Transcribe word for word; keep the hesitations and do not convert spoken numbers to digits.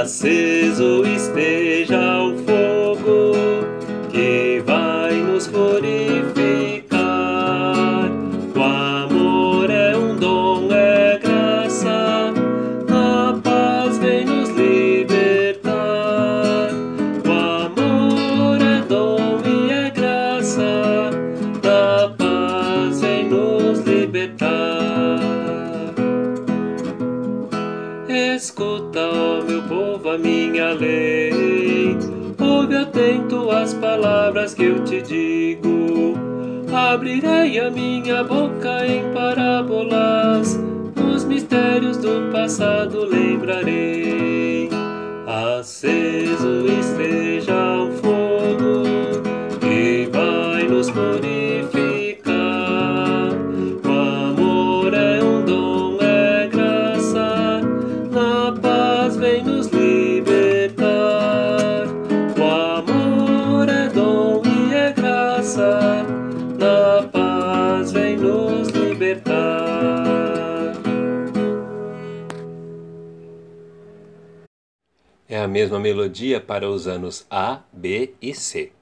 aceso esteja o fogo que vai nos purificar. O amor é um dom, é graça, a paz vem nos libertar. O amor é dom e é graça, da paz vem nos libertar. Escuta, ó meu povo, a minha lei. Ouve atento as palavras que eu te digo. Abrirei a minha boca em parábolas, os mistérios do passado lembrarei. Aceso esteja o fogo que vai nos purificar. O amor é um dom, é graça, na paz vem nos libertar. O amor é dom e é graça, na paz vem nos libertar. É a mesma melodia para os anos A, B e C.